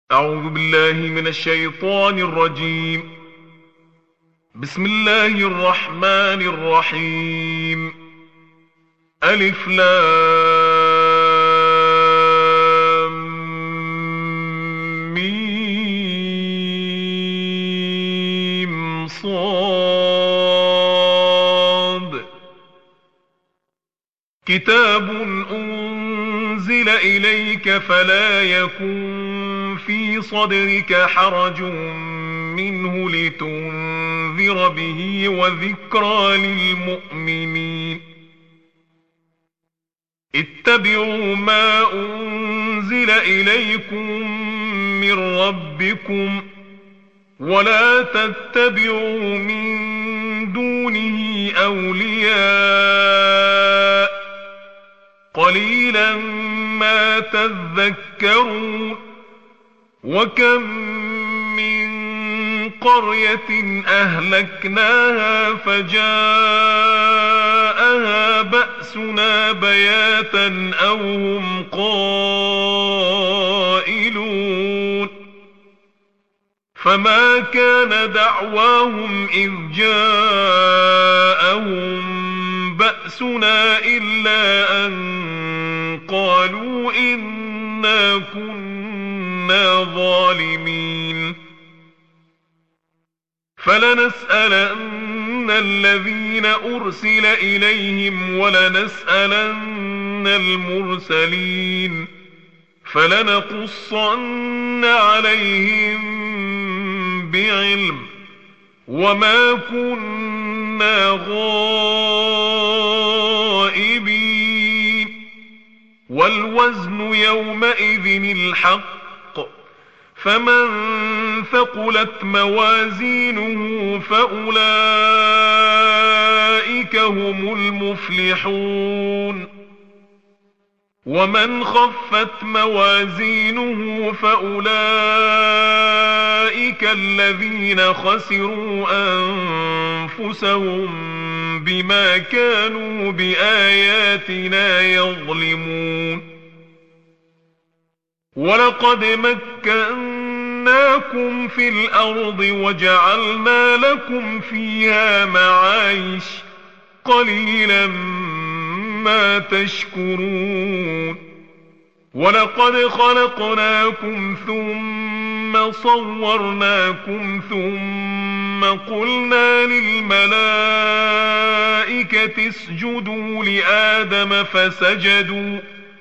أعوذ بالله من الشيطان الرجيم. بسم الله الرحمن الرحيم. ألف لام ميم صاد. كتاب أنزل إليك فلا يكن في صدرك حرج منه لتنذر به وذكرى للمؤمنين. اتبعوا ما أنزل إليكم من ربكم ولا تتبعوا من دونه أولياء قليلا ما تذكرون. وكم من قرية أهلكناها فجاءها بأسنا بياتا أو هم قائلون. فما كان دعواهم إذ جاءهم بأسنا إلا أن قالوا إنا كنا ظالمين. فلنسألن الذين أرسل إليهم ولنسألن المرسلين فلنقصن عليهم بعلم وما كنا غائبين. والوزن يومئذ الحق فمن ثقلت موازينه فأولئك هم المفلحون. ومن خفت موازينه فأولئك الذين خسروا أنفسهم بما كانوا بآياتنا يظلمون. ولقد مكناكم في الأرض وجعلنا لكم فيها معايش قليلا ما تشكرون. ولقد خلقناكم ثم صورناكم ثم قلنا للملائكة اسجدوا لآدم فسجدوا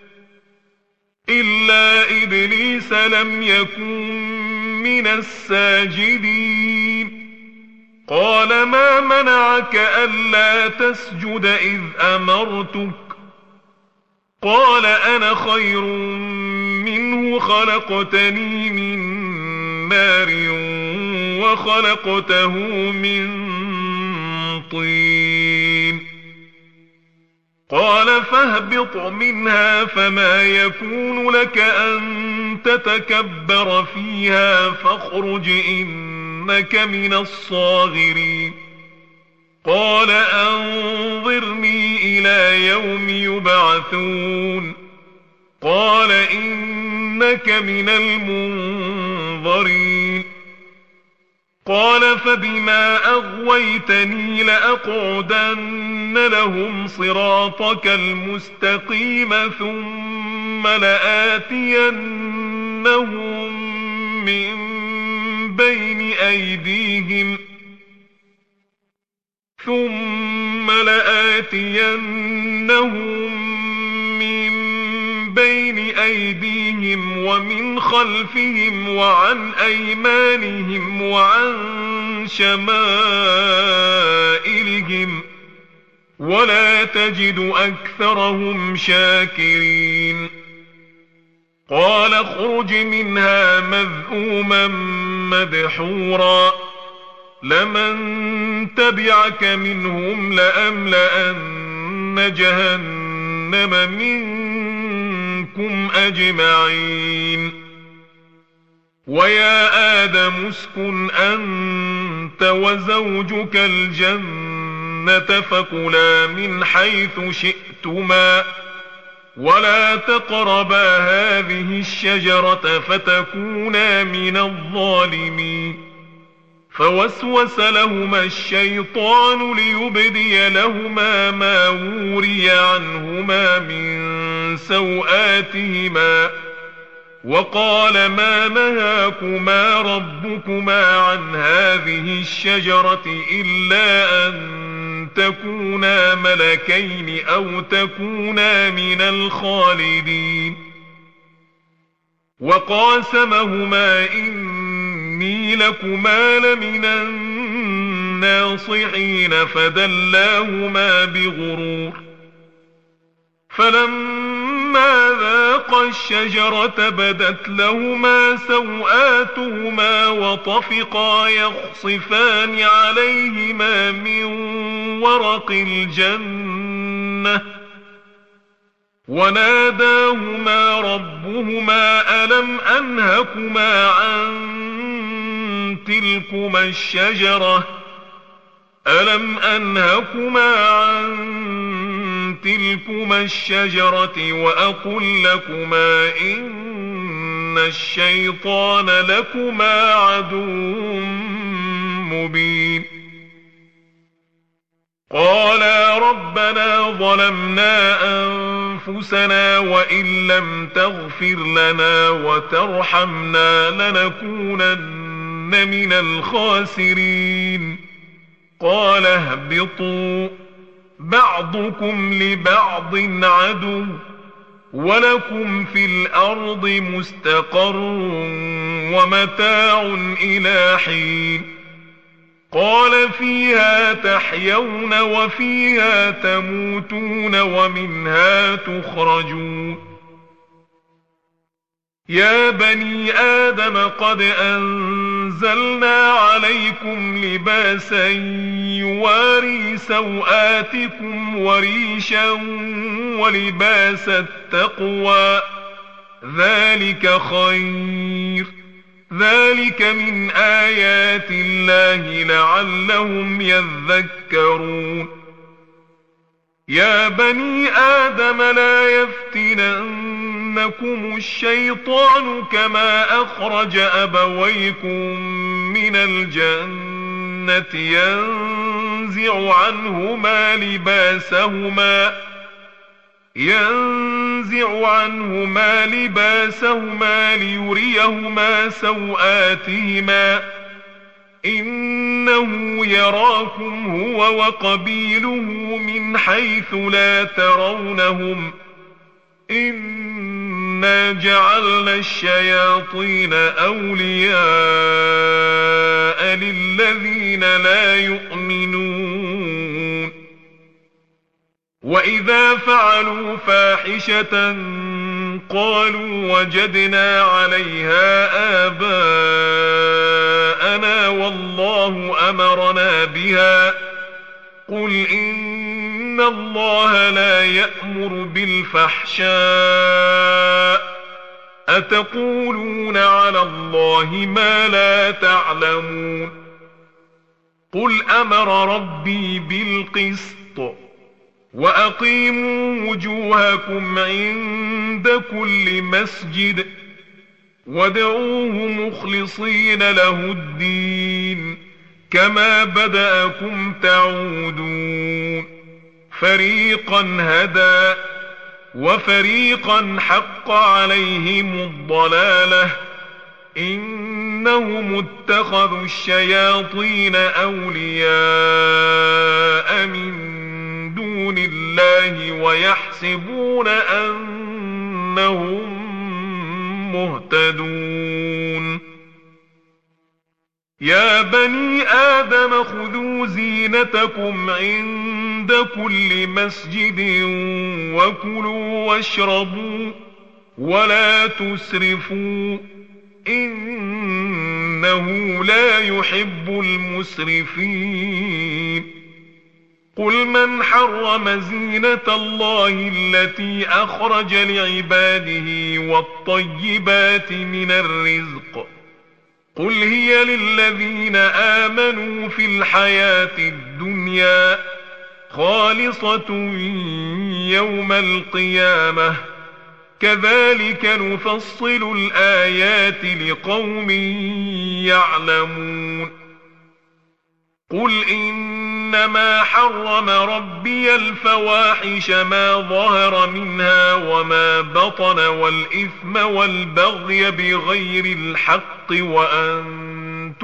إلا إبليس لم يكن من الساجدين. قال ما منعك ألا تسجد إذ أمرتك؟ قال أنا خير منه خلقتني من نار وخلقته من طين. قال فاهبط منها فما يكون لك أن تتكبر فيها فاخرج إنك من الصاغرين. قال أنظرني إلى يوم يبعثون. قال إنك من المنظرين. قال فبما أغويتني لأقعدن لهم صراطك المستقيم ثم لآتينهم من بين أيديهم ومن خلفهم وعن أيمانهم وعن شمائلهم ولا تجد أكثرهم شاكرين. قال اخرج منها مذءوما مدحورا لمن تبعك منهم لأملأن جهنم منكم أجمعين. ويا آدم اسكن أنت وزوجك الجنة فكلا من حيث شئتما ولا تقربا هذه الشجرة فتكونا من الظالمين. فوسوس لهما الشيطان ليبدي لهما ما وري عنهما من سوآتهما وقال ما نهاكما ربكما عن هذه الشجرة إلا أن تكونا ملكين أو تكونا من الخالدين. وقاسمهما إني لكما لمن الناصحين فدلاهما بغرور. فلما ذاقا الشجرة بدت لهما سوآتهما وطفقا يخصفان عليهما من ورق الجنة وناداهما ربهما ألم أنهكما عن تلكما الشجرة وأقل لكما إن الشيطان لكما عدو مبين. قالا ربنا ظلمنا أنفسنا وإن لم تغفر لنا وترحمنا لنكونن من الخاسرين. قال اهبطوا بعضكم لبعض عدو ولكم في الأرض مستقر ومتاع إلى حين. قال فيها تحيون وفيها تموتون ومنها تخرجون. يا بني آدم قد أنزلنا عليكم لباسا يواري سوآتكم وريشا ولباس التقوى ذلك خير. ذلك من آيات الله لعلهم يذكرون. يا بني آدم لا يفتننكم الشيطان كما أخرج أبويكم من الجنة ينزع عنهما لباسهما ليريهما سوآتهما إنه يراكم هو وقبيله من حيث لا ترونهم إنا جعلنا الشياطين أولياء للذين لا يؤمنون. وإذا فعلوا فاحشة قالوا وجدنا عليها آباءنا والله أمرنا بها قل إن الله لا يأمر بالفحشاء أتقولون على الله ما لا تعلمون. قل أمر ربي بالقسط وأقيموا وجوهكم عند كل مسجد وادعوه مخلصين له الدين كما بدأكم تعودون. فريقا هدى وفريقا حق عليهم الضلالة إنهم اتخذوا الشياطين أولياء من دون الله ويحسبون أنهم مهتدون. يا بني آدم خذوا زينتكم عند كل مسجد وكلوا واشربوا ولا تسرفوا إنه لا يحب المسرفين. قل من حرم زينة الله التي أخرج لعباده والطيبات من الرزق قل هي للذين آمنوا في الحياة الدنيا خالصة يوم القيامة كذلك نفصل الآيات لقوم يعلمون قل إنما حرم ربي الفواحش ما ظهر منها وما بطن والإثم والبغي بغير الحق وأن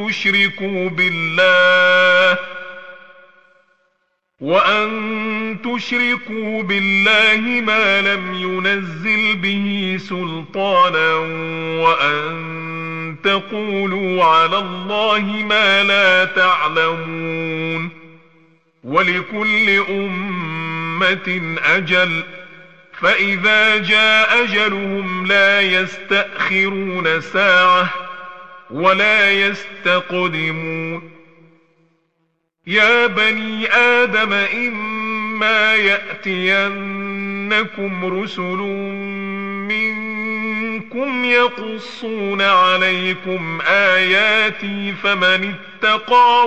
تشركوا بالله ما لم ينزل به سلطانا وأن تقولوا على الله ما لا تعلمون ولكل أمة أجل فإذا جاء أجلهم لا يستأخرون ساعة ولا يستقدمون يا بني آدم إما يأتينكم رسل منكم يقصون عليكم آياتي فمن اتقى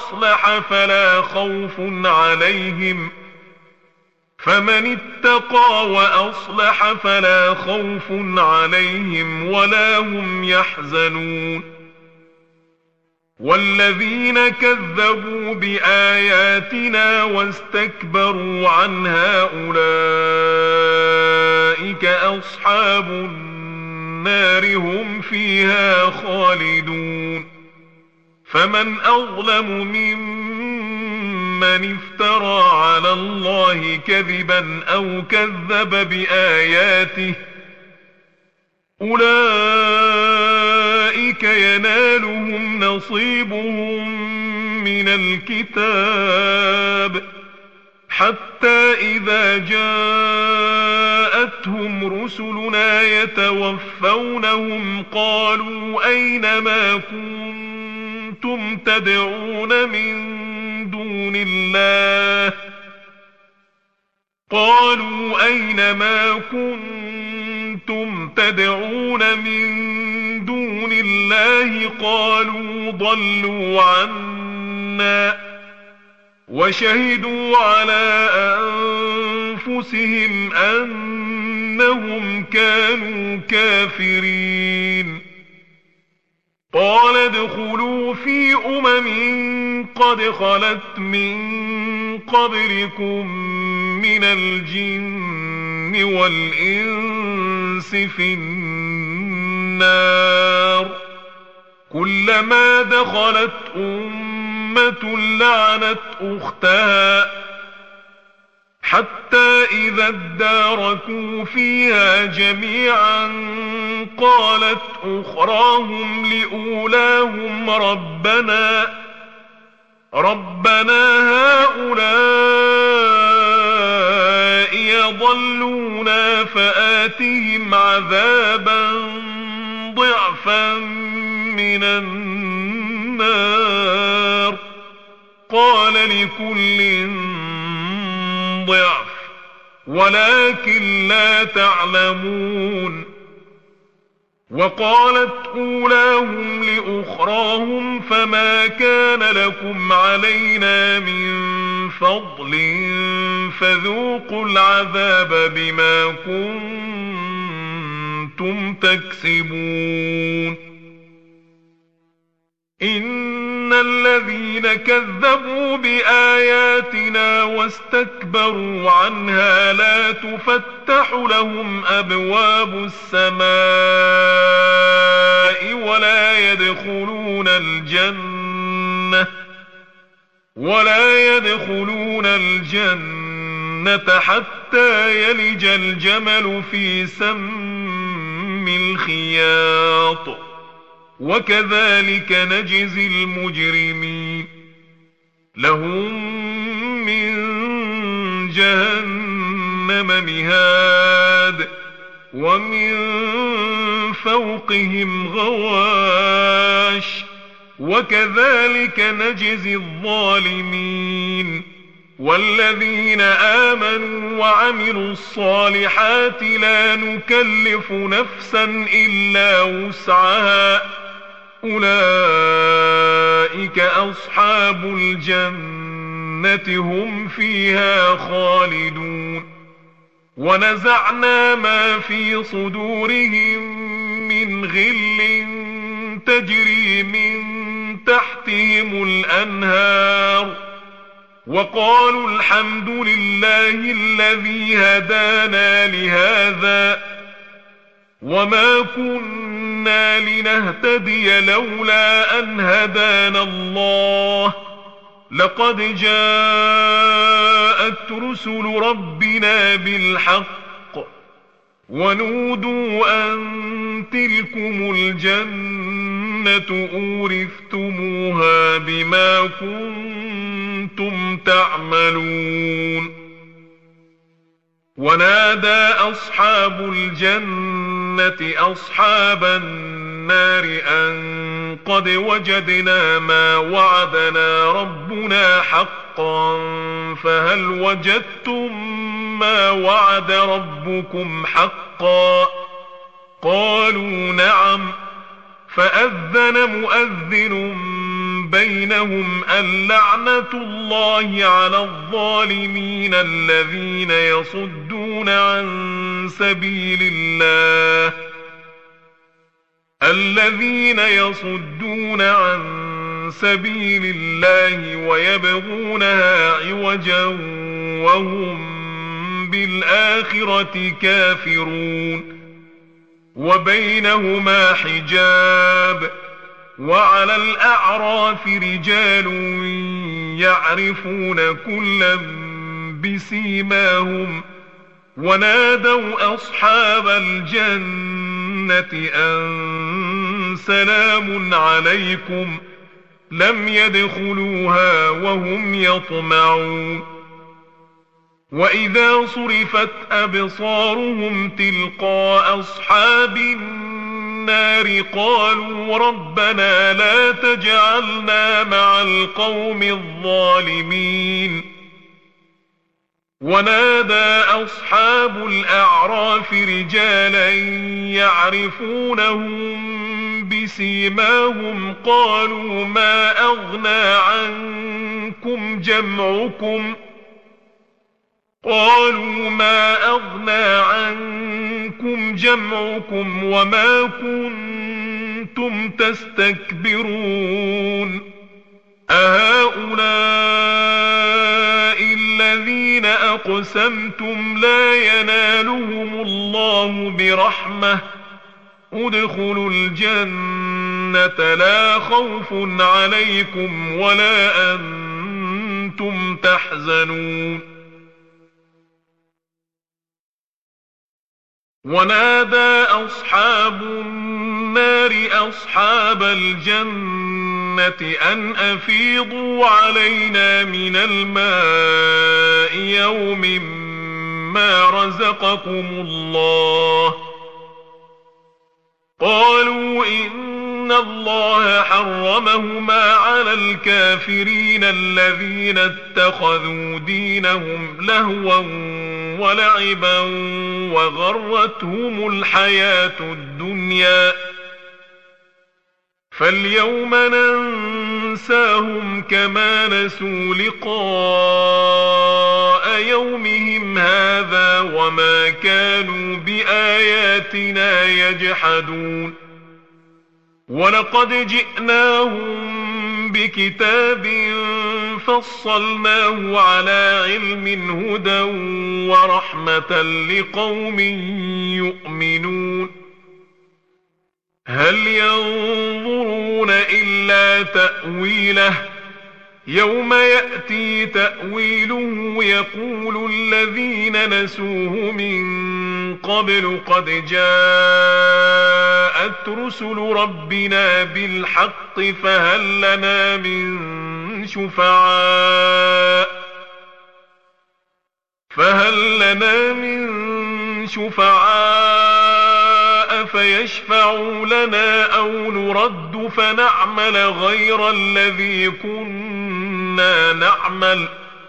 وأصلح فلا خوف عليهم ولا هم يحزنون والذين كذبوا بآياتنا واستكبروا عنها أولئك أصحاب النار هم فيها خالدون فمن أظلم ممن افترى على الله كذبا أو كذب بآياته أولئك ينالهم نصيبهم من الكتاب حتى إذا جاءتهم رسلنا يتوفونهم قالوا أين ما كنتم تدعون من دون الله قالوا ضلوا عنا وشهدوا على أنفسهم أنهم كانوا كافرين قال ادخلوا في قد خلت من قبلكم من الجن والإنس في النار كلما دخلت أمة لعنت أختها حتى إذا اداركوا فيها جميعا قالت أخراهم لأولاهم ربنا هؤلاء يضلونا فآتهم عذابا ضعفا من النار قال لكل ضعف ولكن لا تعلمون وقالت أولاهم لأخراهم فما كان لكم علينا من فضل فذوقوا العذاب بما كنتم تكسبون إن الذين كذبوا بآياتنا واستكبروا عنها لا تفتح لهم أبواب السماء ولا يدخلون الجنة حتى يلج الجمل في سم الخياط وكذلك نجزي المجرمين لهم من جهنم مهاد ومن فوقهم غواش وكذلك نجزي الظالمين والذين آمنوا وعملوا الصالحات لا نكلف نفسا إلا وسعها أولئك أصحاب الجنة هم فيها خالدون ونزعنا ما في صدورهم من غل تجري من تحتهم الأنهار وقالوا الحمد لله الذي هدانا لهذا وما كنا لنهتدي لولا أن هدانا الله لقد جاءت رسل ربنا بالحق ونودوا أن تلكم الجنة أورثتموها بما كنتم تعملون ونادى أصحاب الجنة أصحاب النار أن قد وجدنا ما وعدنا ربنا حقا فهل وجدتم ما وعد ربكم حقا قالوا نعم فأذن مؤذن بينهم اللعنة الله على الظالمين الذين يصدون عن سبيل الله ويبغونها عوجا وهم بالآخرة كافرون وبينهما حجاب وعلى الأعراف رجال يعرفون كلا بسيماهم ونادوا أصحاب الجنة أن سلام عليكم لم يدخلوها وهم يطمعون وإذا صرفت أبصارهم تلقاء أصحاب النار قالوا ربنا لا تجعلنا مع القوم الظالمين ونادى أصحاب الأعراف رجالا يعرفونهم بسيماهم قالوا ما أغنى عنكم جمعكم وما كنتم تستكبرون أهؤلاء الذين أقسمتم لا ينالهم الله برحمة ادخلوا الجنة لا خوف عليكم ولا أنتم تحزنون ونادى أصحاب النار أصحاب الجنة أن أفيضوا علينا من الماء يوم ما رزقكم الله قالوا إن الله حرمهما على الكافرين الذين اتخذوا دينهم لهوا ولعبا وغرتهم الحياة الدنيا فاليوم ننساهم كما نسوا لقاء يومهم هذا وما كانوا بآياتنا يجحدون ولقد جئناهم بكتاب فصلناه على علم هدى ورحمة لقوم يؤمنون هل ينظرون إلا تأويله يوم يأتي تأويله يقول الذين نسوه من قبل قد جاءت رسل ربنا بالحق فهل لنا من شفعاء فيشفعوا لنا أو نرد فنعمل غير الذي كنا نعمل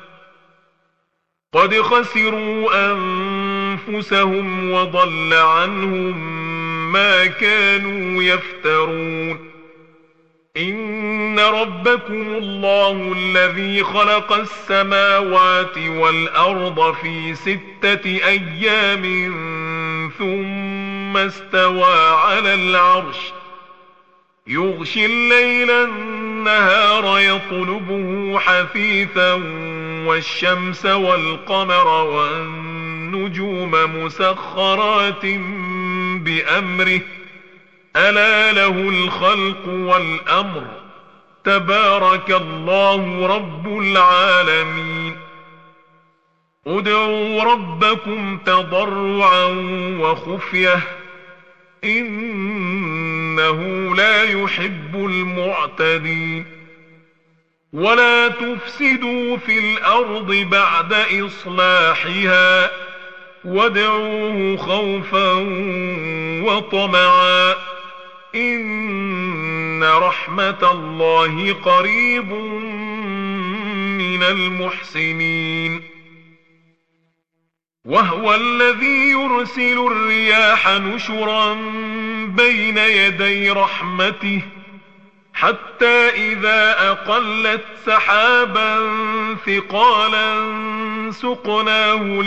قد خسروا أنفسهم وضل عنهم ما كانوا يفترون إن ربكم الله الذي خلق السماوات والأرض في 6 أيام ثم استوى على العرش يغشي الليل النهار يطلبه حثيثا والشمس والقمر والنجوم مسخرات بأمره ألا له الخلق والأمر تبارك الله رب العالمين ادعوا ربكم تضرعا وخفية إنه لا يحب المعتدين ولا تفسدوا في الأرض بعد إصلاحها وادعوه خوفا وطمعا إن رحمة الله قريب من المحسنين وهو الذي يرسل الرياح نشرا بين يدي رحمته حتى إذا أقلت سحابا ثقالا سقناه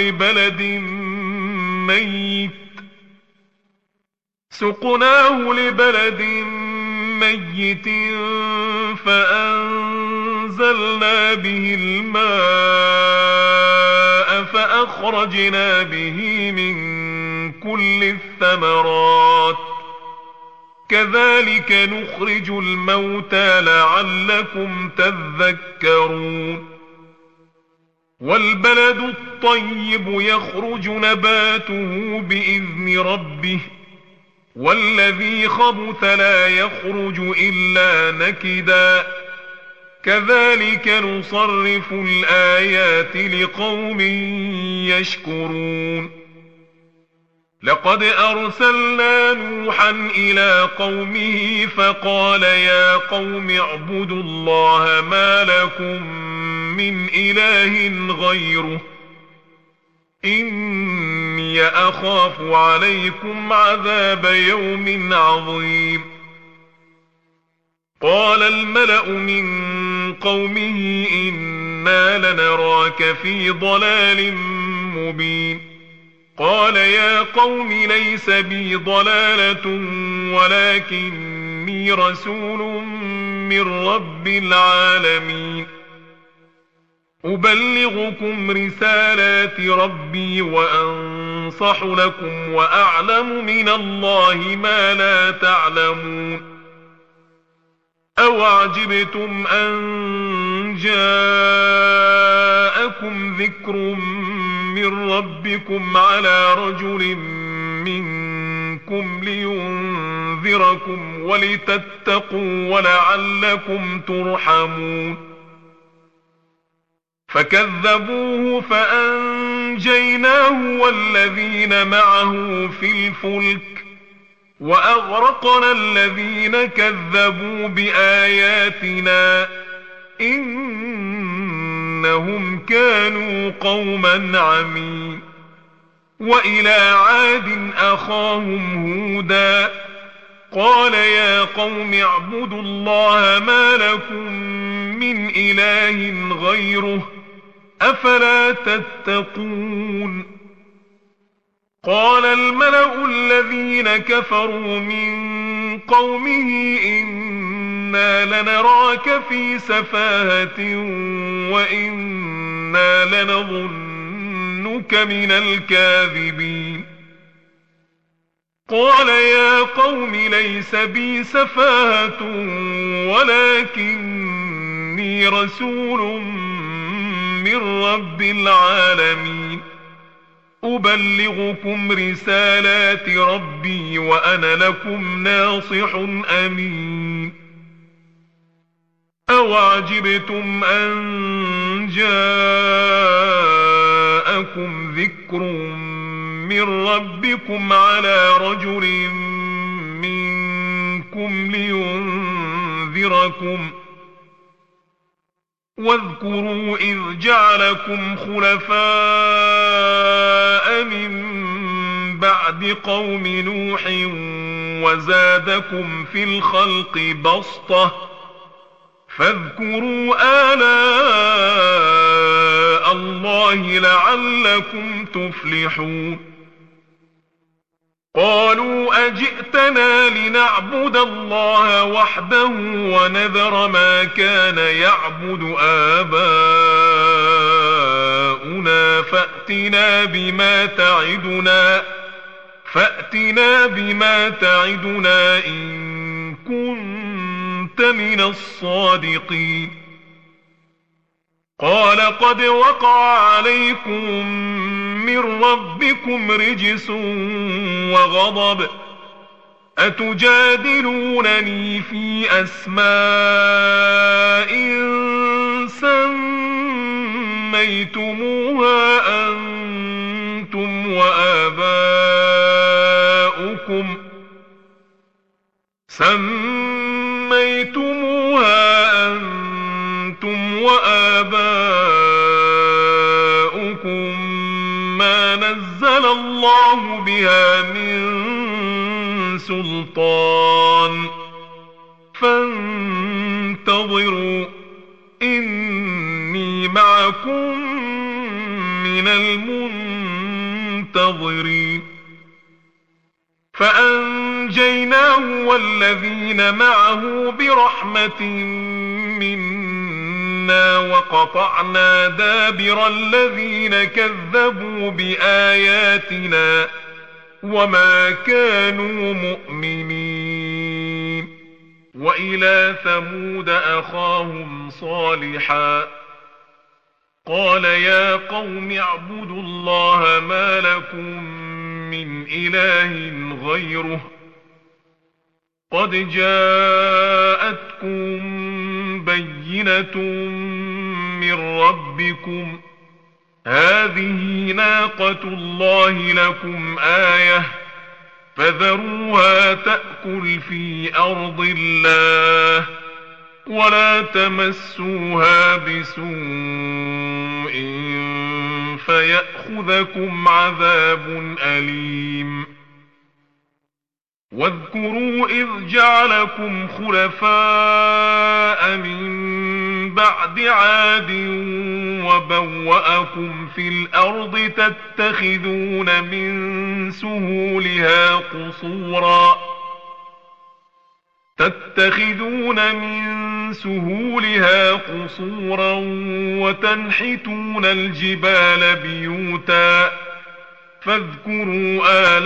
لبلد ميت فأنزلنا به الماء فأخرجنا به من كل الثمرات كذلك نخرج الموتى لعلكم تذكرون والبلد الطيب يخرج نباته بإذن ربه والذي خبث لا يخرج إلا نكدا كذلك نصرف الآيات لقوم يشكرون لقد أرسلنا نوحا إلى قومه فقال يا قوم اعبدوا الله ما لكم من إله غيره إني أخاف عليكم عذاب يوم عظيم قال الملأ من قومه إنا لنراك في ضلال مبين قال يا قوم ليس بي ضلالة ولكني رسول من رب العالمين أبلغكم رسالات ربي وأنصح لكم وأعلم من الله ما لا تعلمون أوعجبتم أن جاءكم ذكر من ربكم على رجل منكم لينذركم ولتتقوا ولعلكم ترحمون فكذبوه فأنجيناه والذين معه في الفلك وأغرقنا الذين كذبوا بآياتنا إنهم كانوا قوما عمين وإلى عاد أخاهم هودا قال يا قوم اعبدوا الله ما لكم من إله غيره أفلا تتقون قال الملأ الذين كفروا من قومه إنا لنراك في سفاهة وإنا لنظنك من الكاذبين قال يا قوم ليس بي سفاهة ولكني رسول من رب العالمين أبلغكم رسالات ربي وأنا لكم ناصح أمين أوعجبتم أن جاءكم ذكر من ربكم على رجل منكم لينذركم واذكروا إذ جعلكم خلفاء من بعد قوم نوح وزادكم في الخلق بسطة فاذكروا آلاء الله لعلكم تفلحون قالوا أجئتنا لنعبد الله وحده ونذر ما كان يعبد آباؤنا فأتنا بما تعدنا إن كنت من الصادقين قال قد وقع عليكم من ربكم رجس وغضب أتجادلونني في أسماء سميتموها أنتم وآباؤكم ما نزل الله بها من سلطان فانتظروا إني معكم من المنتظرين فأنجيناه والذين معه برحمة منا وقطعنا دابر الذين كذبوا بآياتنا وما كانوا مؤمنين وإلى ثمود أخاهم صالحا قال يا قوم اعبدوا الله ما لكم من إله غيره قد جاءتكم بينة من ربكم هذه ناقة الله لكم آية فذروها تأكل في أرض الله ولا تمسوها بسوء فيأخذكم عذاب أليم واذكروا إذ جعلكم خلفاء من بعد عاد وبوأكم في الأرض تتخذون من سهولها قصورا وتنحتون الجبال بيوتا فاذكروا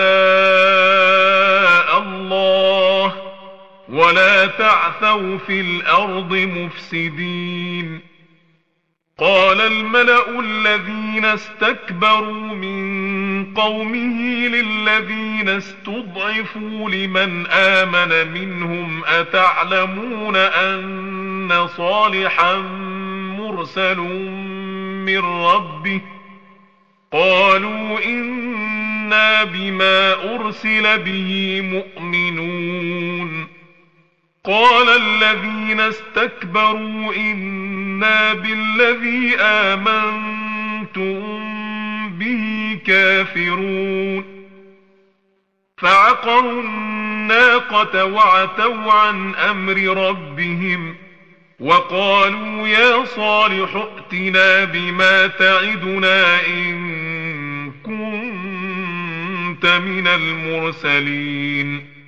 آلاء الله ولا تعثوا في الأرض مفسدين قال الملأ الذين استكبروا من قومه للذين استضعفوا لمن آمن منهم أتعلمون أن صالحا مرسل من ربه قالوا إنا بما أرسل به مؤمنون قال الذين استكبروا إنا بالذي آمنتم به كافرون فعقروا الناقة وعتوا عن أمر ربهم وقالوا يا صالح ائتنا بما تعدنا إن كنت من المرسلين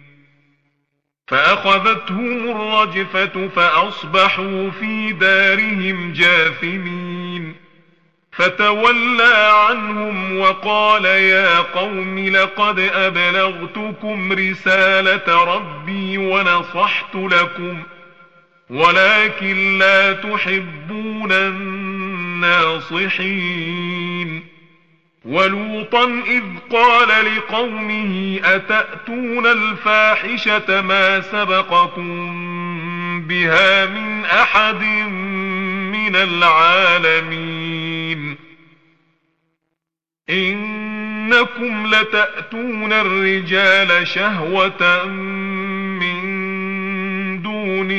فأخذتهم الرجفة فأصبحوا في دارهم جاثمين فتولى عنهم وقال يا قوم لقد أبلغتكم رسالة ربي ونصحت لكم ولكن لا تحبون الناصحين ولوطا إذ قال لقومه أتأتون الفاحشة ما سبقكم بها من أحد من العالمين إنكم لتأتون الرجال شهوة من دون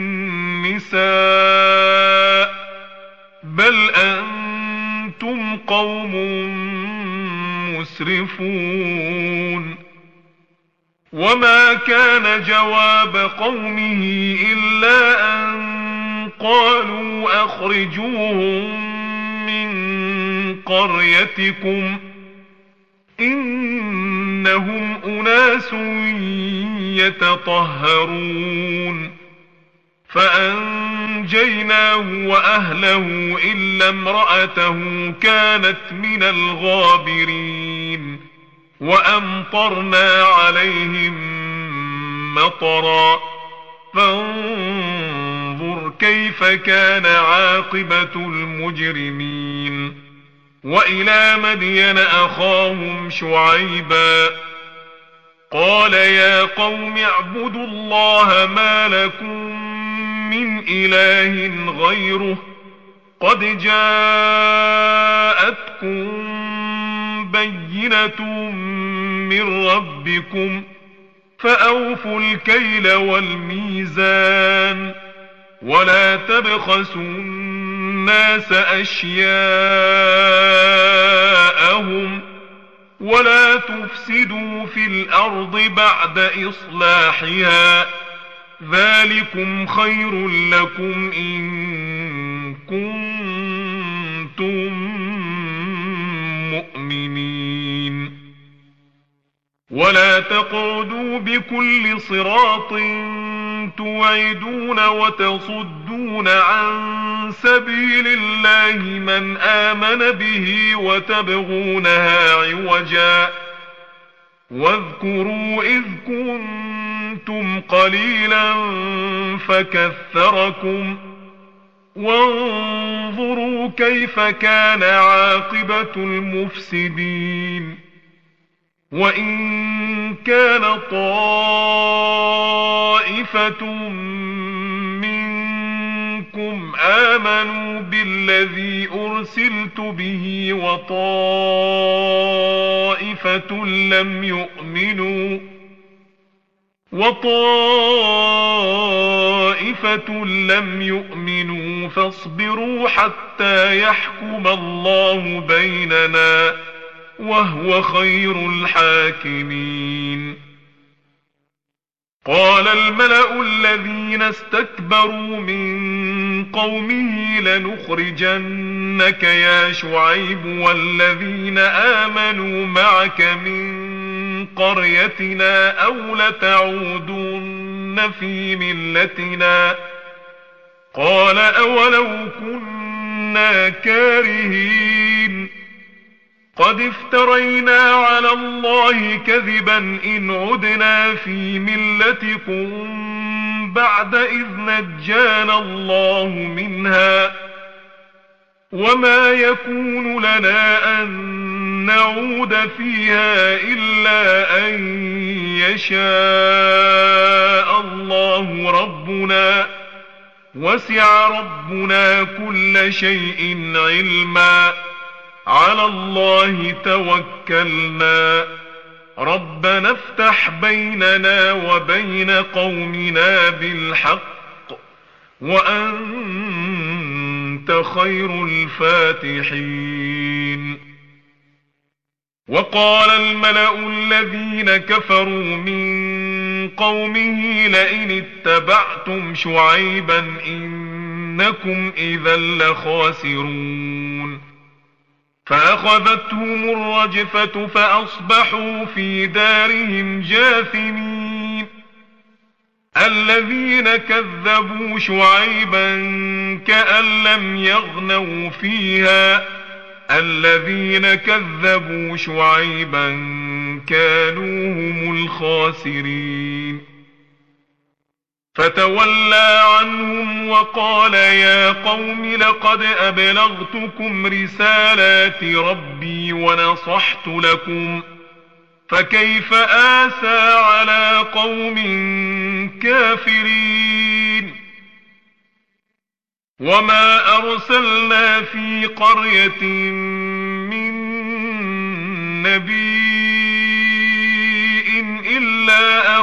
النساء بل أنتم قوم مسرفون وما كان جواب قومه إلا أن قالوا أخرجوهم من قريتكم إنهم أناس يتطهرون فأنجيناه وأهله إلا امرأته كانت من الغابرين وأمطرنا عليهم مطرا فانظر كيف كان عاقبة المجرمين وإلى مدين أخاهم شعيبا قال يا قوم اعبدوا الله ما لكم من إله غيره قد جاءتكم بينة من ربكم فأوفوا الكيل والميزان ولا تبخسوا الناس أشياءهم ولا تفسدوا في الأرض بعد إصلاحها ذلكم خير لكم إن كنتم مؤمنين ولا تقعدوا بكل صراط توعدون وتصدون عن سبيل الله من آمن به وتبغونها عوجا واذكروا إذ كنتم قليلا فكثركم وانظروا كيف كان عاقبة المفسدين وإن كان طائفة منكم آمنوا بالذي أرسلت به وطائفة لم يؤمنوا فاصبروا حتى يحكم الله بيننا وهو خير الحاكمين قال الملأ الذين استكبروا من قومه لنخرجنك يا شعيب والذين آمنوا معك من قريتنا أو لتعودن في ملتنا قال أولو كنا كارهين قد افترينا على الله كذبا إن عدنا في ملتكم بعد إذ نجانا الله منها وما يكون لنا أن نعود فيها إلا أن يشاء الله ربنا وسع ربنا كل شيء علما على الله توكلنا ربنا افتح بيننا وبين قومنا بالحق وأنت خير الفاتحين وقال الملأ الذين كفروا من قومه لئن اتبعتم شعيبا إنكم إذا لخاسرون فأخذتهم الرجفة فأصبحوا في دارهم جاثمين الذين كذبوا شعيبا كأن لم يغنوا فيها الذين كذبوا شعيبا كانوا هم الخاسرين فتولى عنهم وقال يا قوم لقد أبلغتكم رسالات ربي ونصحت لكم فكيف آسى على قوم كافرين وما أرسلنا في قرية من نبي إلا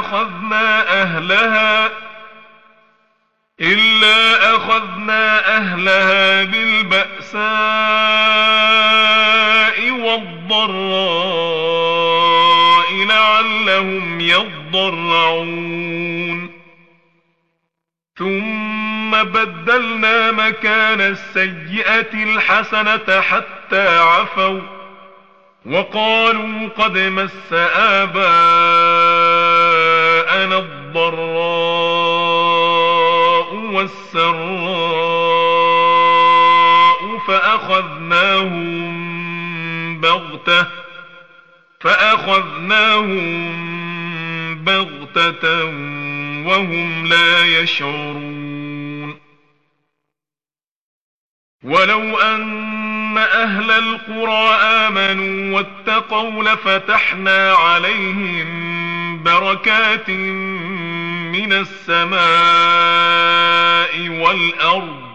أخذنا أهلها بالبأساء والضراء لعلهم يضرعون ثم بدلنا مكان السيئة الحسنة حتى عفوا وقالوا قد مس آباءنا الضراء والسراء فأخذناهم بغتة وهم لا يشعرون. ولو أن أهل القرى آمنوا واتقوا لفتحنا عليهم بركات من السماء والأرض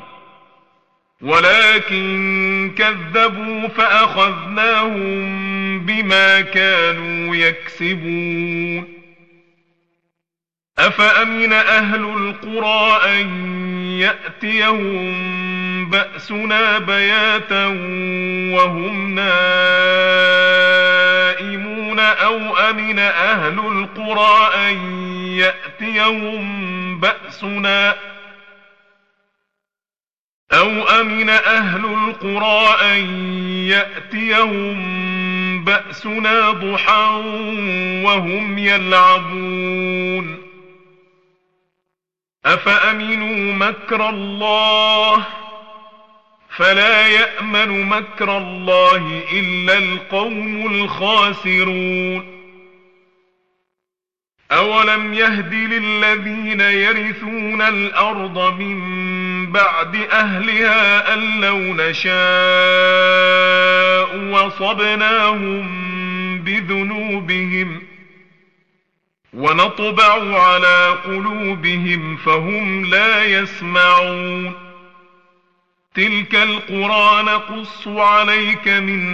ولكن كذبوا فأخذناهم بما كانوا يكسبون. أفأمن أهل القرى أن يأتيهم بأسنا بياتا وهم نائمون أو أمن أهل القرى أن يأتيهم بأسنا ضحى وهم يلعبون. أفأمنوا مكر الله فلا يأمن مكر الله إلا القوم الخاسرون. أولم يهد للذين يرثون الأرض من بعد أهلها أن لو نشاء وصبناهم بذنوبهم ونطبع على قلوبهم فهم لا يسمعون. تلك القرى نقص عليك من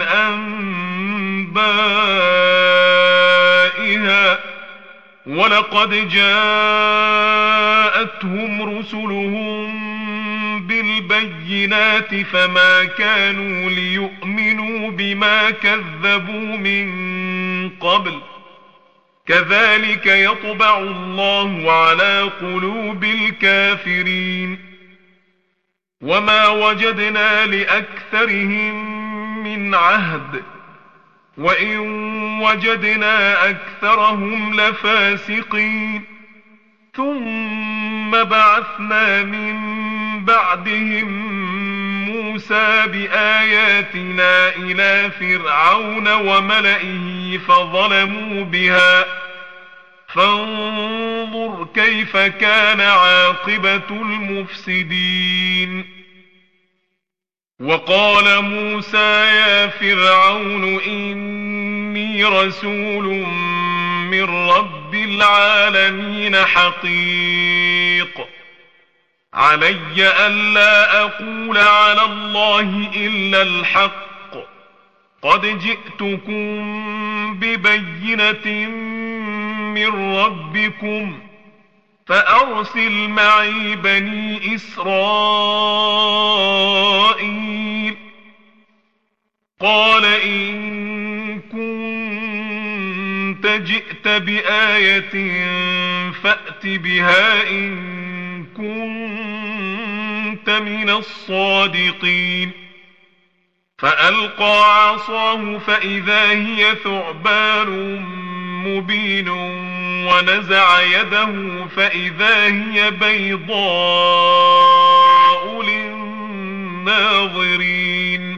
أنبائها ولقد جاءتهم رسلهم بالبينات فما كانوا ليؤمنوا بما كذبوا من قبل كذلك يطبع الله على قلوب الكافرين. وما وجدنا لأكثرهم من عهد وإن وجدنا أكثرهم لفاسقين. ثم بعثنا من بعدهم موسى بآياتنا إلى فرعون وملئه فظلموا بها فانظر كيف كان عاقبة المفسدين. وقال موسى يا فرعون إني رسول من رب العالمين حقيق علي ألا أقول على الله إلا الحق قد جئتكم ببينة من ربكم فأرسل معي بني إسرائيل. قال إن كنت جئت بآية فأت بها إن كنت من الصادقين. فألقى عصاه فإذا هي ثعبان مبين ونزع يده فإذا هي بيضاء للناظرين.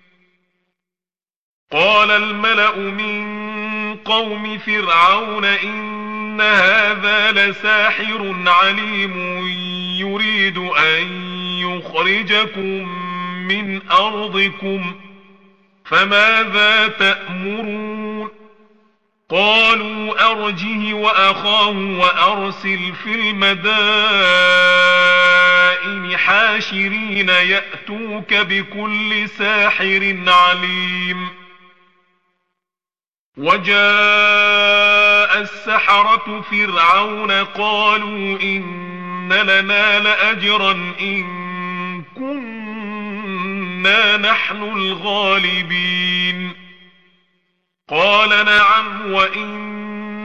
قال الملأ من قوم فرعون إن هذا لساحر عليم يريد أن يخرجكم من أرضكم فماذا تأمرون؟ قالوا أرجه وأخاه وأرسل في المدائن حاشرين يأتوك بكل ساحر عليم. وجاء السحرة فرعون قالوا إن لنا لأجرا إن كنا نحن الغالبين. قال نعم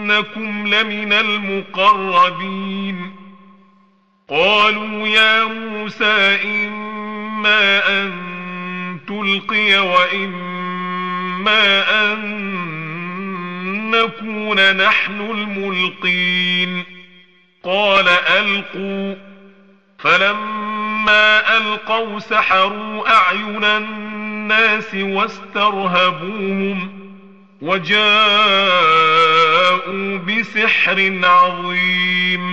وإنكم لمن المقربين. قالوا يا موسى موسى إما أن تلقي وإما أن نكون نحن الملقين قال ألقوا فلما ألقوا سحروا أعين الناس واسترهبوهم وجاءوا بسحر عظيم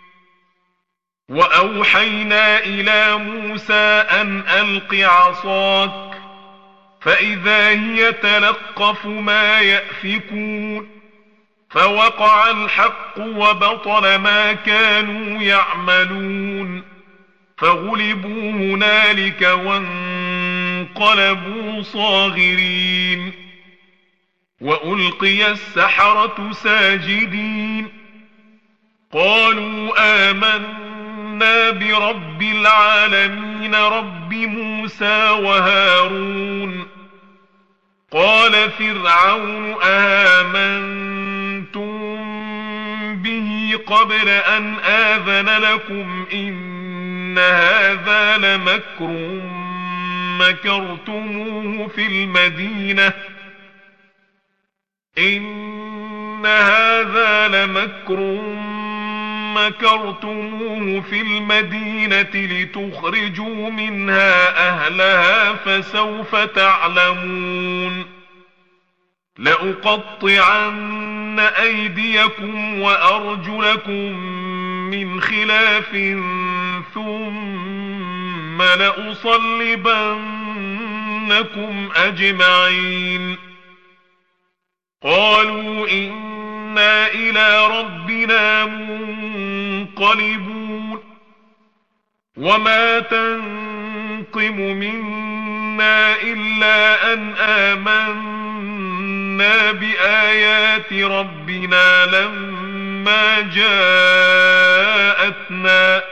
وأوحينا إلى موسى أن ألق عصاك فإذا هي تلقف ما يأفكون فوقع الحق وبطل ما كانوا يعملون فغلبوا هنالك وانقلبوا صاغرين وألقي السحرة ساجدين قالوا آمنا برب العالمين رب موسى وهارون قال فرعون آمنتم به قبل أن آذن لكم إن هذا لمكر مكرتموه في المدينة لتخرجوا منها أهلها فسوف تعلمون لأقطعن أيديكم وأرجلكم من خلاف ثم لأصلبنكم أجمعين قالوا إنا إلى ربنا منقلبون وما تنقم منا إلا أن آمنا بآيات ربنا لما جاءتنا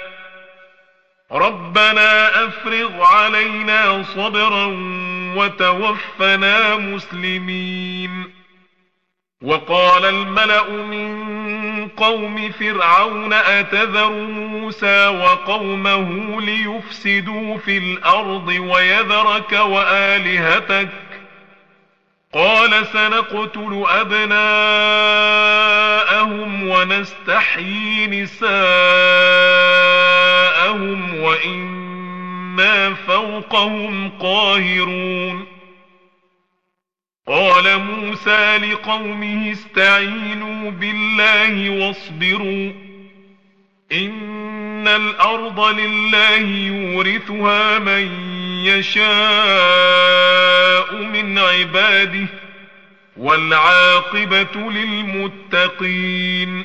ربنا أفرغ علينا صبرا وتوفنا مسلمين وقال الملأ من قوم فرعون أتذر موسى وقومه ليفسدوا في الأرض ويذرك وآلهتك قال سنقتل أبناءهم ونستحيي نساءهم وإنا فوقهم قاهرون قال موسى لقومه استعينوا بالله واصبروا إن الأرض لله يورثها من يشاء من عباده والعاقبة للمتقين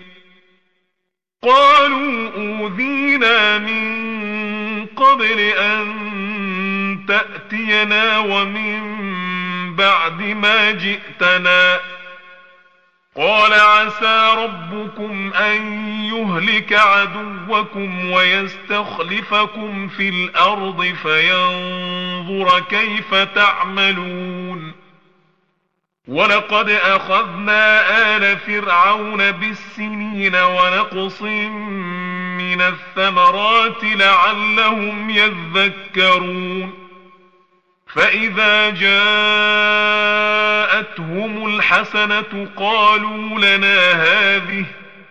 قالوا أوذينا من قبل أن تأتينا ومن بعد ما جئتنا قال عسى ربكم أن يهلك عدوكم ويستخلفكم في الأرض فينظر كيف تعملون ولقد أخذنا آل فرعون بالسنين ونقص من الثمرات لعلهم يذكرون فإذا جاءتهم الحسنة قالوا لنا هذه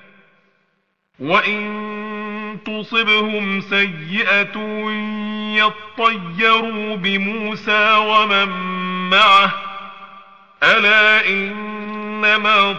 وإن تصبهم سيئة يطيروا بموسى ومن معه ألا إنما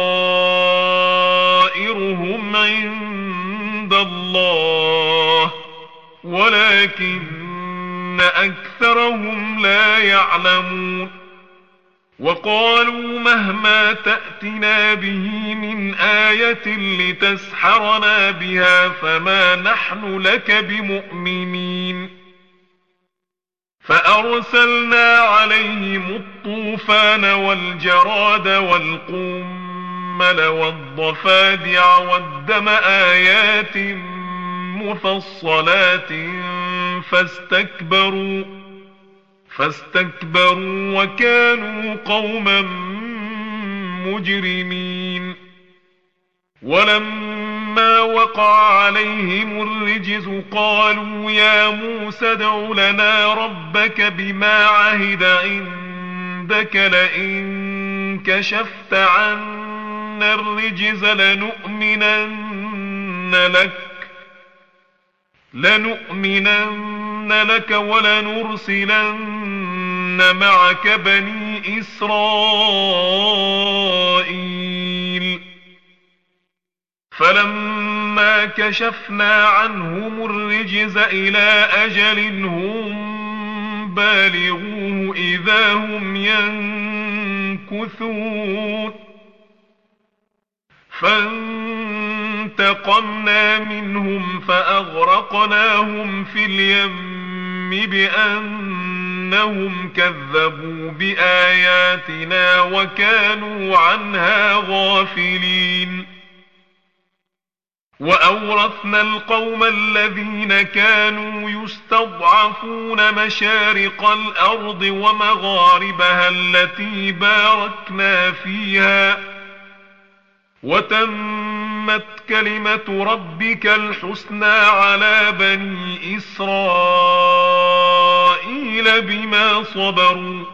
طائرهم عند الله ولكن أكثرهم لا يعلمون وقالوا مهما تأتنا به من آية لتسحرنا بها فما نحن لك بمؤمنين فأرسلنا عليهم الطوفان والجراد والقمل والضفادع والدم آيات مفصلات فاستكبروا وكانوا قوما مجرمين ولما فلما وقع عليهم الرجز قالوا يا موسى ادع لنا ربك بما عهد عندك لئن كشفت عنا الرجز لنؤمنن لك ولنرسلن معك بني إسرائيل فلما كشفنا عنهم الرجز إلى أجل هم بالغوه إذا هم ينكثون فانتقمنا منهم فأغرقناهم في اليم بأنهم كذبوا بآياتنا وكانوا عنها غافلين وأورثنا القوم الذين كانوا يستضعفون مشارق الأرض ومغاربها التي باركنا فيها وتمت كلمة ربك الحسنى على بني إسرائيل بما صبروا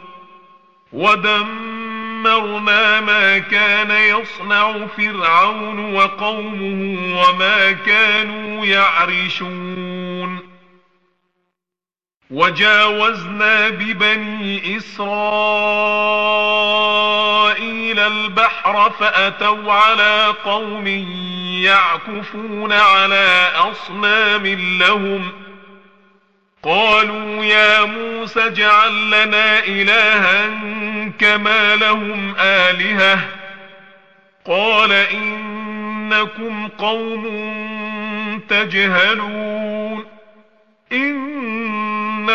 ودمرنا ما كان يصنع فرعون وقومه وما كانوا يعرشون وجاوزنا ببني إسرائيل البحر فأتوا على قوم يعكفون على أصنام لهم قالوا يا موسى اجعل لنا إلها كما لهم آلهة قال إنكم قوم تجهلون إن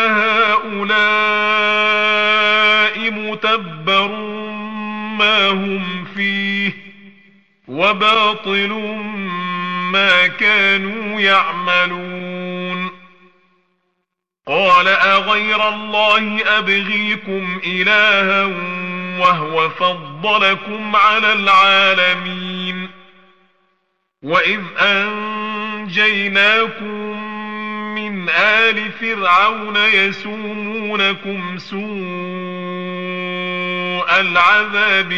هؤلاء متبر ما هم فيه وباطل ما كانوا يعملون قال أغير الله أبغيكم إلها وهو فضلكم على العالمين وإذ أنجيناكم من آل فرعون يسومونكم سوء العذاب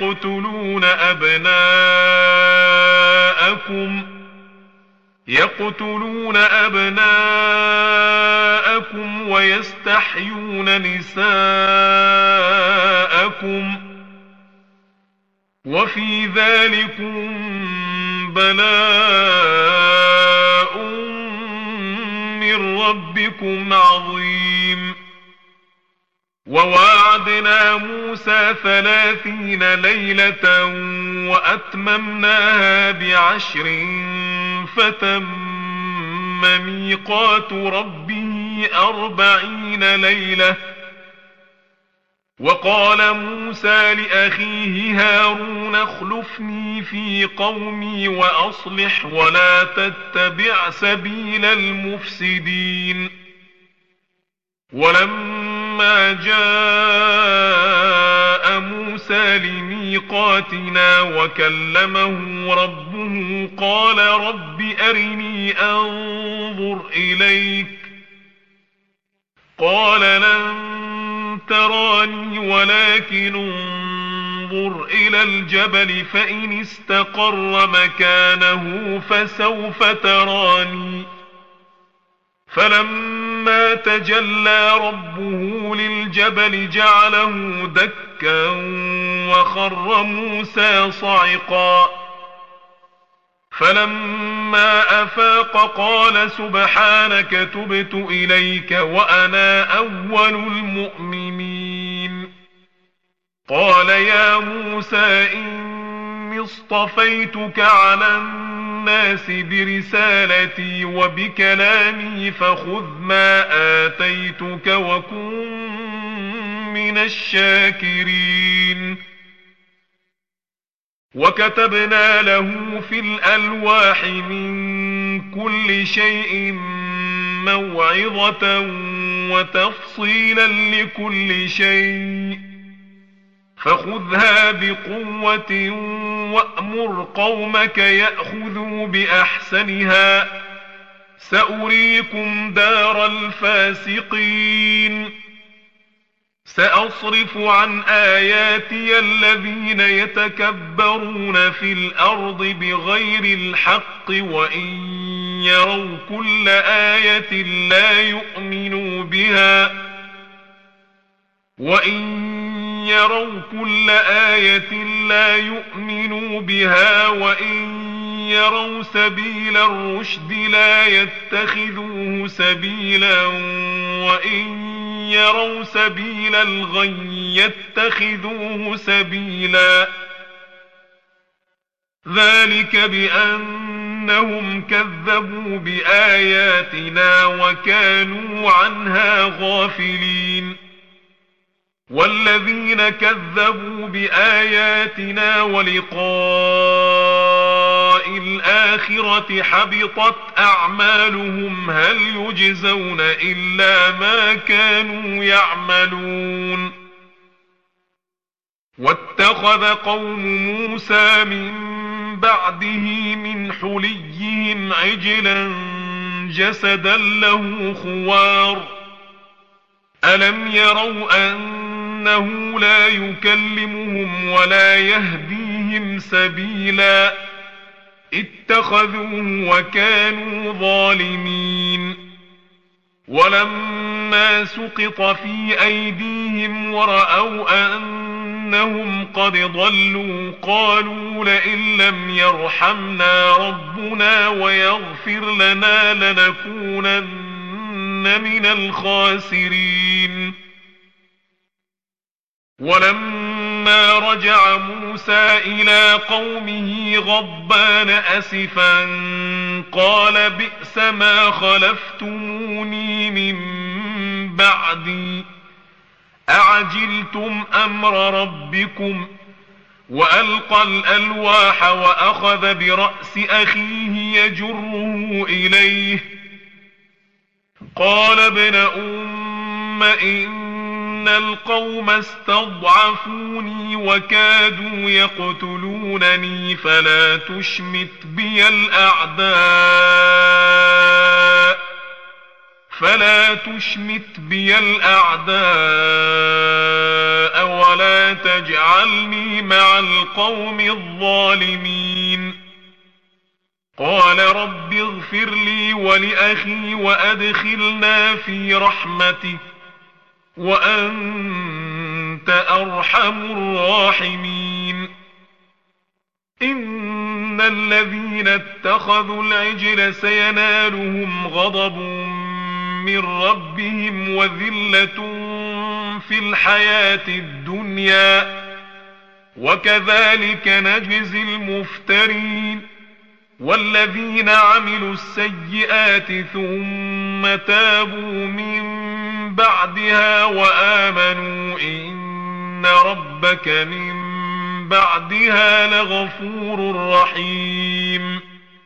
يقتلون أبناءكم ويستحيون نساءكم وفي ذلكم بلاء من ربكم عظيم وواعدنا موسى 30 ليلة وأتممناها ب10 فتم ميقات ربه 40 ليلة وقال موسى لأخيه هارون اخلفني في قومي وأصلح ولا تتبع سبيل المفسدين ولما جاء موسى لميقاتنا وكلمه ربه قال رب أرني أنظر إليك قال لن تراني ولكن انظر إلى الجبل فإن استقر مكانه فسوف تراني فلما تجلى ربه للجبل جعله دكا وخر موسى صعقا فلما أفاق قال سبحانك تبت إليك وأنا أول المؤمنين قال يا موسى إني اصطفيتك على الناس برسالتي وبكلامي فخذ ما آتيتك وكن من الشاكرين وكتبنا له في الألواح من كل شيء موعظة وتفصيلا لكل شيء فخذها بقوة وأمر قومك يأخذوا بأحسنها سأريكم دار الفاسقين سأصرف عن آياتي الذين يتكبرون في الأرض بغير الحق وإن يروا كل آية لا يؤمنوا بها وإن يروا سبيل الرشد لا يتخذوه سبيلا وإن يروا سبيل الغي يتخذوه سبيلا ذلك بأنهم كذبوا بآياتنا وكانوا عنها غافلين والذين كذبوا بآياتنا ولقاء الآخرة حبطت أعمالهم هل يجزون إلا ما كانوا يعملون واتخذ قوم موسى من بعده من حليهم عجلا جسدا له خوار ألم يروا أنه لا يكلمهم ولا يهديهم سبيلا اتخذوه وكانوا ظالمين ولما سقط في أيديهم ورأوا أنهم قد ضلوا قالوا لئن لم يرحمنا ربنا ويغفر لنا لنكونن من الخاسرين ولما رجع موسى إلى قومه غضبان أسفا قال بئس ما خلفتموني من بعدي أعجلتم أمر ربكم وألقى الألواح وأخذ برأس أخيه يجره إليه قال ابن أم إن القوم استضعفوني وكادوا يقتلونني فلا تشمت بي الأعداء ولا تجعلني مع القوم الظالمين قال رب اغفر لي ولأخي وأدخلنا في رحمتك وأنت أرحم الراحمين إن الذين اتخذوا العجل سينالهم غضب من ربهم وذلة في الحياة الدنيا وكذلك نجزي المفترين والذين عملوا السيئات ثم تابوا من بعدها وآمنوا إن ربك من بعدها لغفور رحيم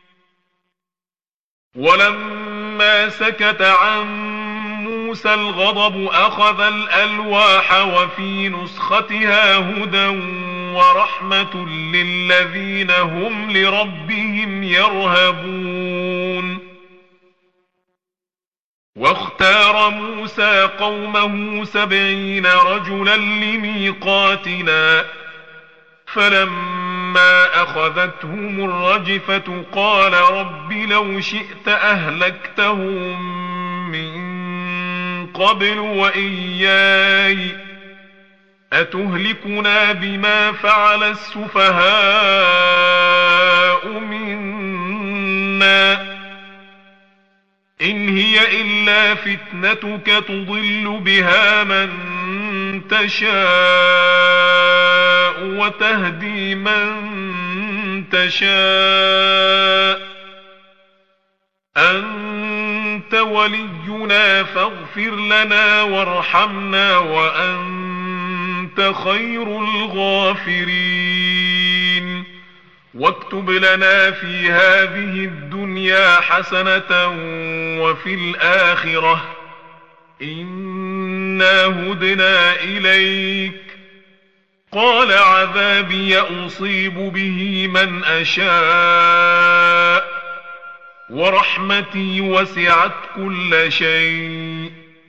ولما سكت عن موسى الغضب أخذ الألواح وفي نسختها هدى ورحمة للذين هم لربهم يرهبون واختار موسى قومه 70 رجلا لميقاتنا فلما أخذتهم الرجفة قال رب لو شئت أهلكتهم من قبل وإياي أتهلكنا بما فعل السفهاء منا إن هي إلا فتنتك تضل بها من تشاء وتهدي من تشاء أنت ولينا فاغفر لنا وارحمنا وأنت خير الغافرين واكتب لنا في هذه الدنيا حسنة وفي الآخرة إنا هدنا إليك قال عذابي أصيب به من أشاء ورحمتي وسعت كل شيء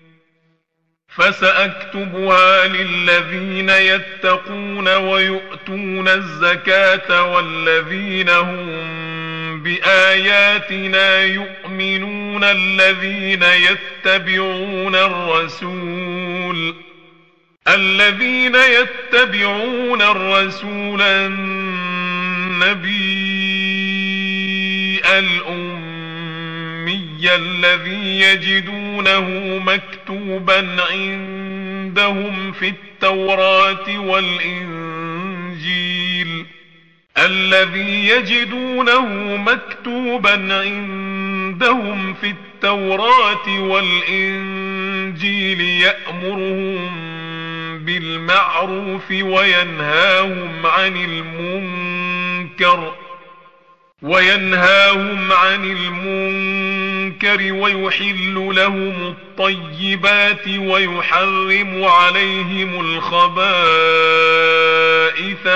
فسأكتبها للذين يتقون ويؤتون الزكاة والذين هم بآياتنا يؤمنون الذين يتبعون الرسول النبي الأمي الذي يجدونه مكتوبا عندهم في التوراة والإنجيل يأمرهم بالمعروف وينهاهم عن المنكر ويحل لهم الطيبات ويحرم عليهم الخبائث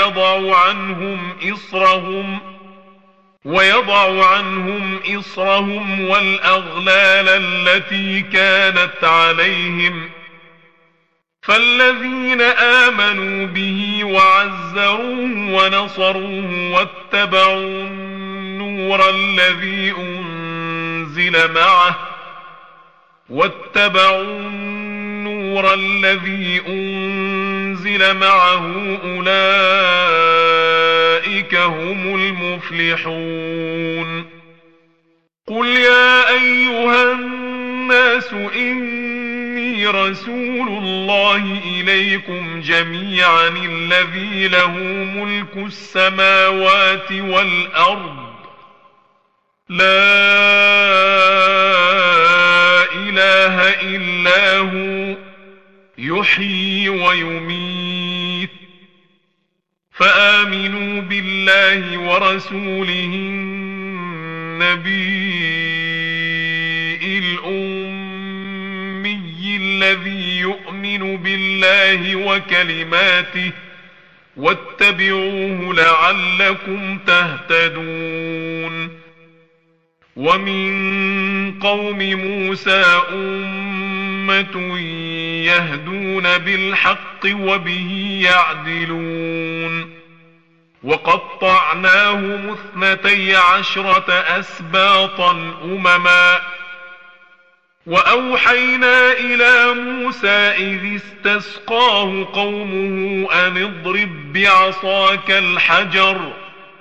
ويضع عنهم إصرهم والأغلال التي كانت عليهم فالذين آمنوا به وعزروه ونصروه واتبعوا النور الذي أنزل معه أولئك هم المفلحون قل يا أيها الناس إني رسول الله إليكم جميعا الذي له ملك السماوات والأرض لا إله إلا هو يحيي ويميت فآمنوا بالله ورسوله النبي الأمي الذي يؤمن بالله وكلماته واتبعوه لعلكم تهتدون ومن قوم موسى أمة يهدون بالحق وبه يعدلون وقطعناهم 12 أسباطا أمما وأوحينا إلى موسى إذ استسقاه قومه أن اضرب بعصاك الحجر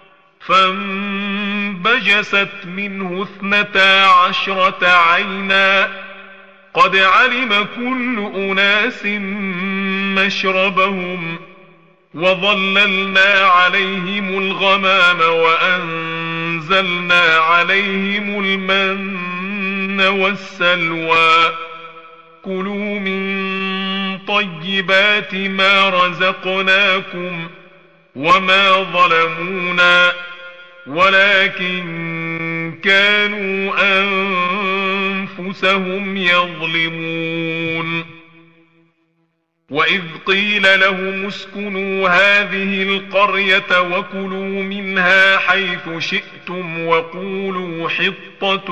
فانبجست منه 12 عينا قد علم كل أناس مشربهم وظللنا عليهم الغمام وأنزلنا عليهم المن والسلوى كلوا من طيبات ما رزقناكم وما ظلمونا ولكن كانوا أنفسهم يظلمون وإذ قيل لهم اسكنوا هذه القرية وكلوا منها حيث شئتم وقولوا حطة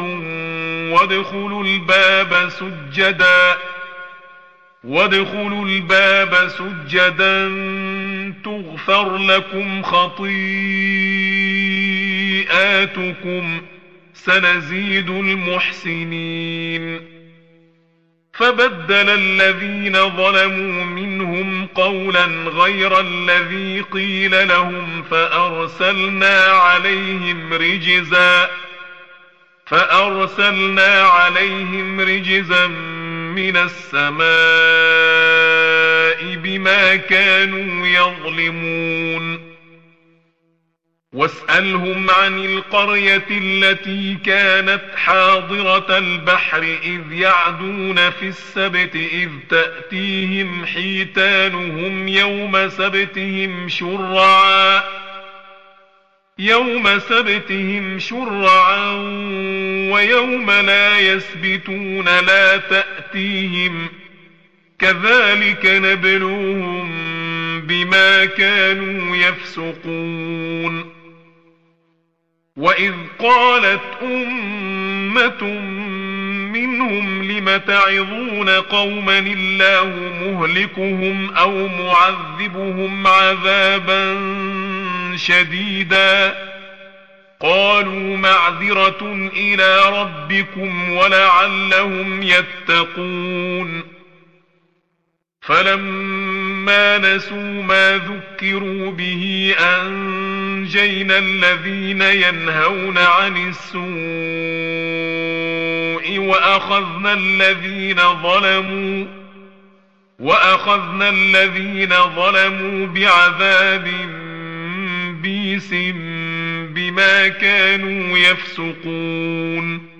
وادخلوا الباب سجدا تغفر لكم خطيئاتكم سنزيد المحسنين فبدل الذين ظلموا منهم قولا غير الذي قيل لهم فأرسلنا عليهم رجزا من السماء بما كانوا يظلمون واسألهم عن القرية التي كانت حاضرة البحر إذ يعدون في السبت إذ تأتيهم حيتانهم يوم سبتهم شرعا ويوم لا يسبتون لا تأتيهم كذلك نبلوهم بما كانوا يفسقون. وإذ قالت أمة منهم لم تعظون قوما الله مهلكهم أو معذبهم عذابا شديدا قالوا معذرة إلى ربكم ولعلهم يتقون. فلما نسوا ما ذكروا به أنجينا الذين ينهون عن السوء وأخذنا الذين ظلموا بعذاب بئيس بما كانوا يفسقون.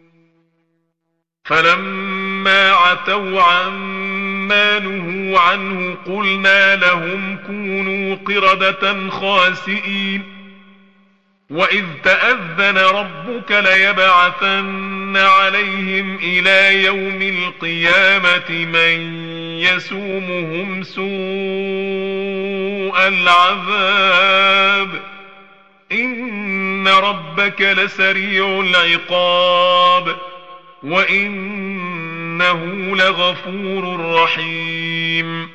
فلما عتوا عما نهوا عنه قلنا لهم كونوا قردة خاسئين. وإذ تأذن ربك ليبعثن عليهم إلى يوم القيامة من يسومهم سوء العذاب إن ربك لسريع العقاب وإنه لغفور رحيم.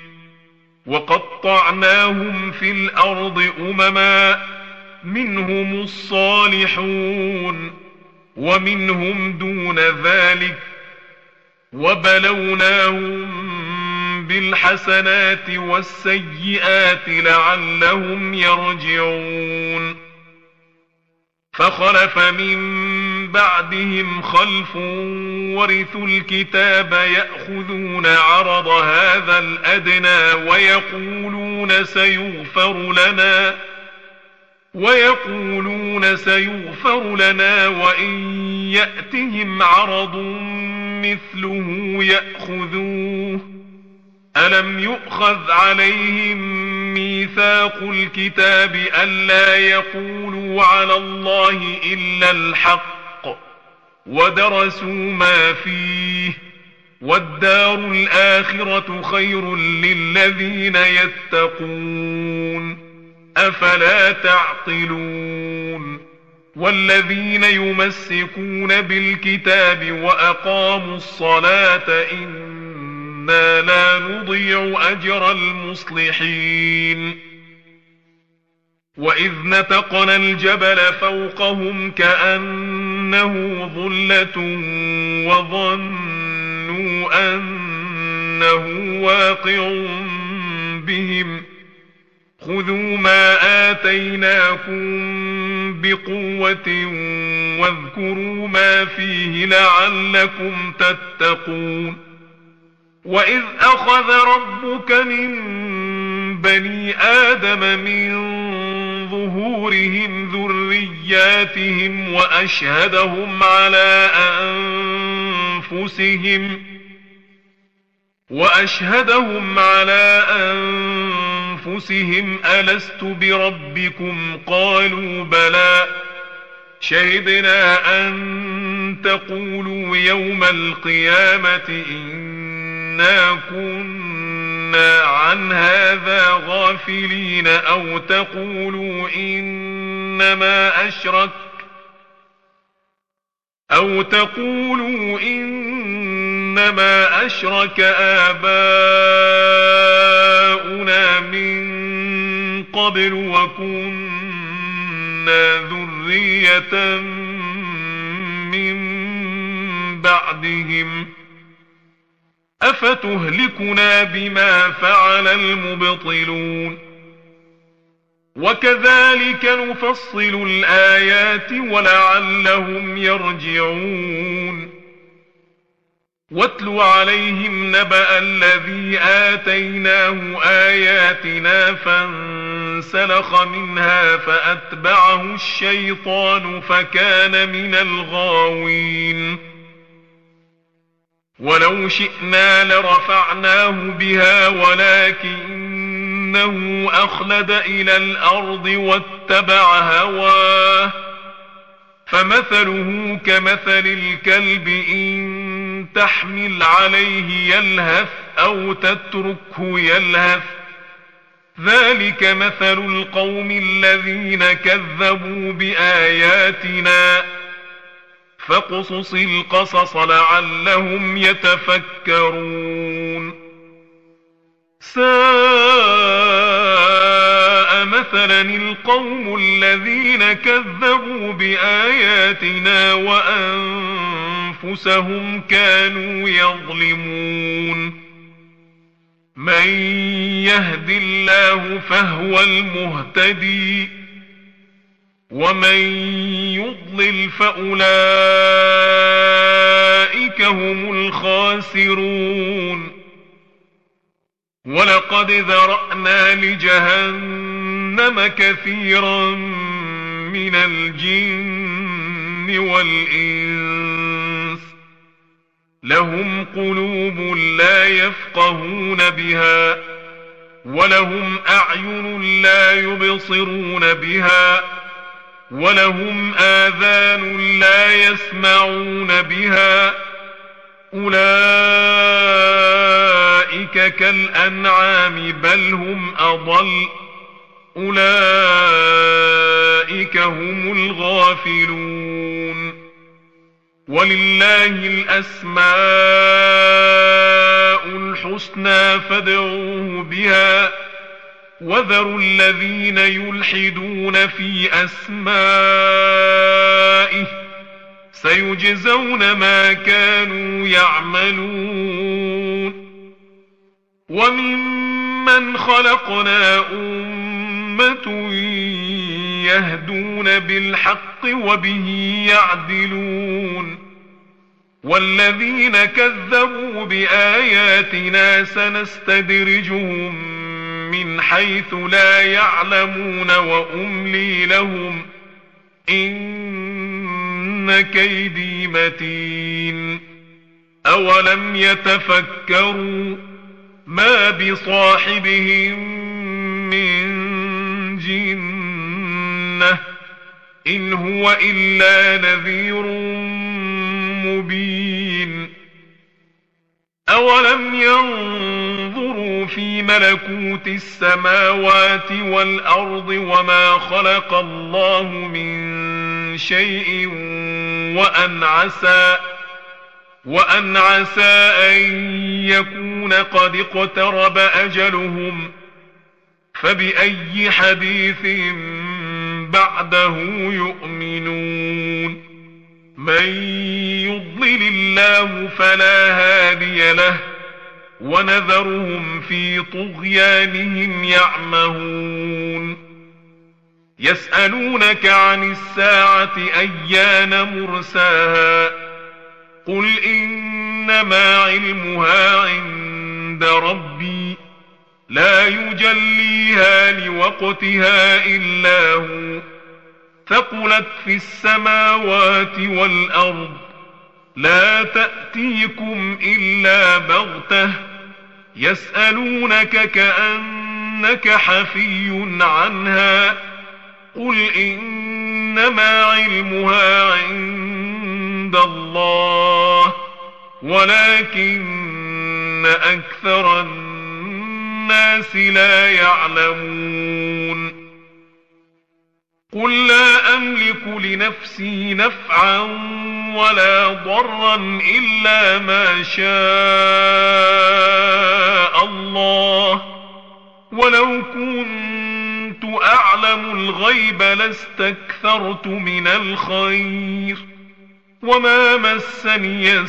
وقطعناهم في الأرض أمما منهم الصالحون ومنهم دون ذلك وبلوناهم بالحسنات والسيئات لعلهم يرجعون. فخلف من بعدهم خلف ورثوا الكتاب يأخذون عرض هذا الأدنى ويقولون سيغفر لنا وإن يأتهم عرض مثله يأخذوه. ألم يؤخذ عليهم ميثاق الكتاب ألا يقولوا على الله إلا الحق ودرسوا ما فيه والدار الآخرة خير للذين يتقون أفلا تعقلون. والذين يمسكون بالكتاب وأقاموا الصلاة إنا لا نضيع أجر المصلحين. وإذ نتقنا الجبل فوقهم كأنه ظلة وظنوا أنه واقع بهم خذوا ما آتيناكم بقوة واذكروا ما فيه لعلكم تتقون. وإذ أخذ ربك من بني آدم من ظهورهم ذرياتهم وأشهدهم على أنفسهم ألست بربكم قالوا بلى شهدنا أن تقولوا يوم القيامة إنا كنا عن هذا غافلين أو تقولوا إنما أشرك آباؤنا من قبل وكنا ذرية من بعدهم أفتهلكنا بما فعل المبطلون. وكذلك نفصل الآيات ولعلهم يرجعون. واتل عليهم نبأ الذي آتيناه آياتنا فانسلخ منها فأتبعه الشيطان فكان من الغاوين. ولو شئنا لرفعناه بها ولكنه أخلد إلى الأرض واتبع هواه فمثله كمثل الكلب إن تحمل عليه يلهث أو تتركه يلهث ذلك مثل القوم الذين كذبوا بآياتنا فاقصص القصص لعلهم يتفكرون ساء مثلا القوم الذين كذبوا بآياتنا وأنفسهم كانوا يظلمون من يهد الله فهو المهتدي ومن يضلل فأولئك هم الخاسرون ولقد ذرأنا لجهنم كثيرا من الجن والإنس لهم قلوب لا يفقهون بها ولهم أعين لا يبصرون بها ولهم آذان لا يسمعون بها أولئك كالأنعام بل هم أضل أولئك هم الغافلون ولله الأسماء الحسنى فادعوه بها وذروا الذين يلحدون في أسمائه سيجزون ما كانوا يعملون وممن خلقنا أمة يهدون بالحق وبه يعدلون والذين كذبوا بآياتنا سنستدرجهم من حيث لا يعلمون وأملي لهم إن كيدي متين أولم يتفكروا ما بصاحبهم من جنة إن هو إلا نذير مبين أولم ينظروا في ملكوت السماوات والأرض وما خلق الله من شيء وأن عسى أن يكون قد اقترب أجلهم فبأي حديث بعده يؤمنون من يضلل الله فلا هادي له ونذرهم في طغيانهم يعمهون يسألونك عن الساعة أيان مرساها قل إنما علمها عند ربي لا يجليها لوقتها إلا هو ثقلت في السماوات والأرض لا تأتيكم إلا بغتة يسألونك كأنك حفي عنها قل إنما علمها عند الله ولكن أكثر الناس لا يعلمون قل لا أملك لنفسي نفعا ولا ضرا إلا ما شاء الله ولو كنت أعلم الغيب لاستكثرت من الخير وما مسني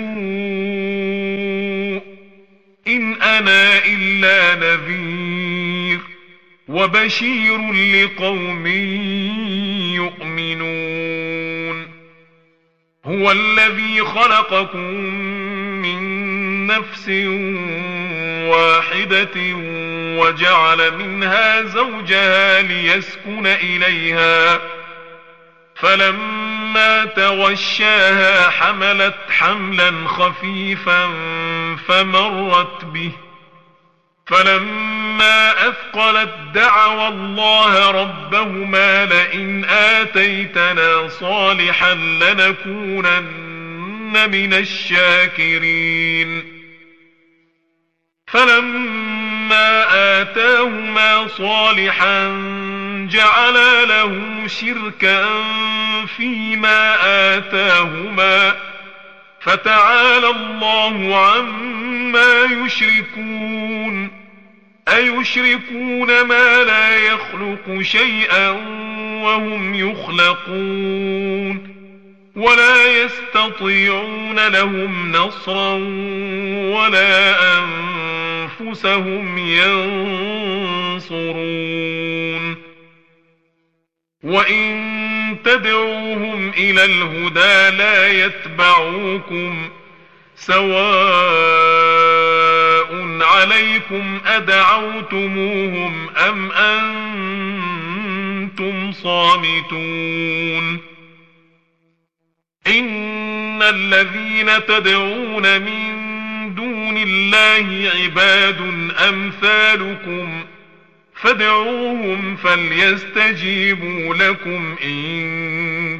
السوء إن أنا إلا نذير وبشير لقوم يؤمنون هو الذي خلقكم من نفس واحدة وجعل منها زوجها ليسكن إليها فلما تغشاها حملت حملا خفيفا فمرت به فلما أثقلت دعوا الله ربهما لئن آتيتنا صالحا لنكونن من الشاكرين فلما فلما آتاهما صالحا جعلا له شركا فيما آتاهما فتعالى الله عما يشركون أيشركون ما لا يخلق شيئا وهم يخلقون ولا يستطيعون لهم نصرا ولا أنفسهم ينصرون وإن تدعوهم إلى الهدى لا يتبعوكم سواء عليكم أدعوتموهم أم أنتم صامتون إن الذين تدعون من دون الله عباد أمثالكم فادعوهم فليستجيبوا لكم إن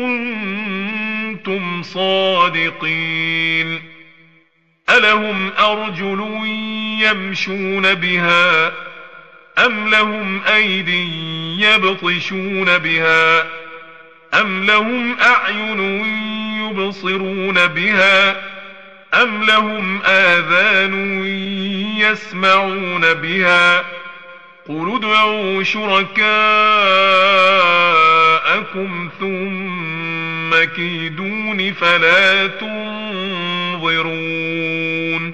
كنتم صادقين ألهم أرجل يمشون بها أم لهم أيد يبطشون بها أم لهم أعين يبصرون بها أم لهم آذان يسمعون بها قل ادعوا شركاءكم ثم كيدون فلا تنظرون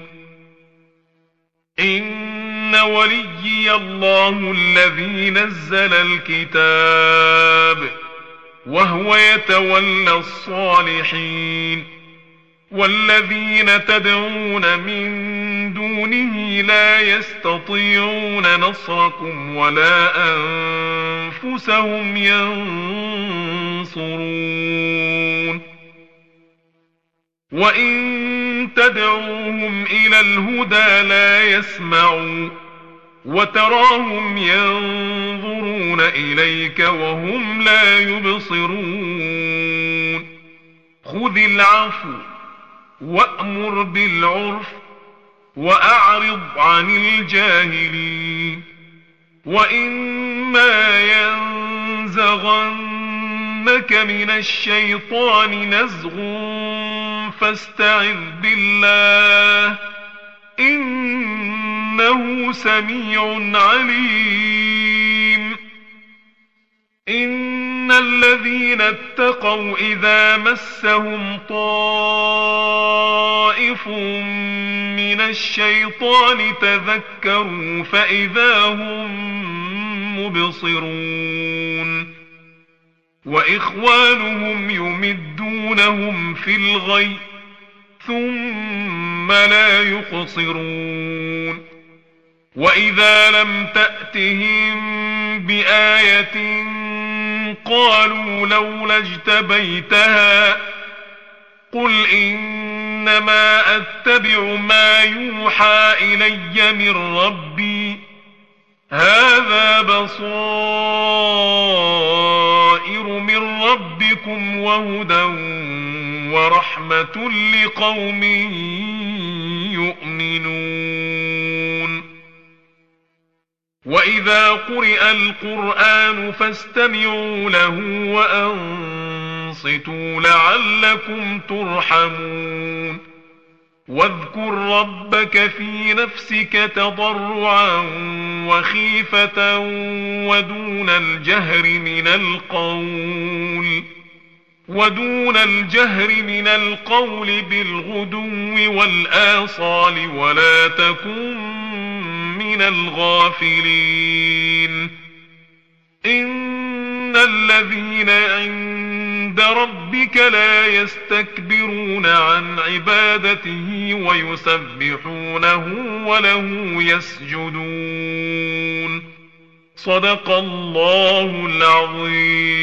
إن وليي الله الذي نزل الكتاب وهو يتولى الصالحين والذين تدعون من دونه لا يستطيعون نصركم ولا أنفسهم ينصرون وإن تدعوهم إلى الهدى لا يسمعوا وتراهم ينظرون إليك وهم لا يبصرون خذ العفو وأمر بالعرف وأعرض عن الجاهلين وإما ينزغنك من الشيطان نزغ فاستعذ بالله إنه سميع عليم إن الذين اتقوا إذا مسهم طائف من الشيطان تذكروا فإذا هم مبصرون وإخوانهم يمدونهم في الغي ثم لا يقصرون وإذا لم تأتهم بآية قالوا لولا اجتبيتها قل إنما أتبع ما يوحى إلي من ربي هذا بصائر من ربكم وهدى ورحمة لقوم يؤمنون وإذا قرئ القرآن فاستمعوا له وأنصتوا لعلكم ترحمون واذكر ربك في نفسك تضرعا وخيفة ودون الجهر من القول بالغدو والآصال ولا تكن من الغافلين إن الذين عند ربك لا يستكبرون عن عبادته ويسبحونه وله يسجدون صدق الله العظيم.